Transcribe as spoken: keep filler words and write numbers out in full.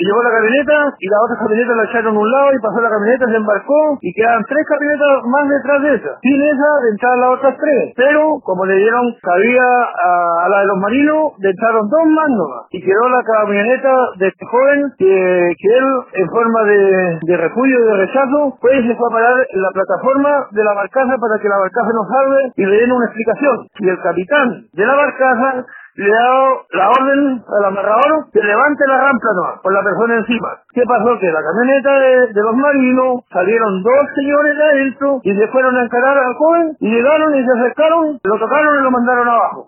y llevó la camioneta y las otras camionetas la echaron a un lado y pasó la camioneta, se embarcó y quedaban tres camionetas más detrás de esa. Sin esa, de entrar las otras tres. Pero, como le dieron cabida a, a la de los marinos, le entraron dos más nomás. Y quedó la camioneta de este joven que, que él, en forma de, de repudio y de rechazo, pues se fue a parar en la plataforma de la barcaza para que la barcaza no salve y le den una explicación. Y el capitán de la barcaza le ha dado la orden al amarrador que levante la rampa nomás, con la persona encima. ¿Qué pasó? Que la camioneta de, de los marinos salieron dos señores de adentro y se fueron a encarar al joven y llegaron y se acercaron, lo tocaron y lo mandaron abajo.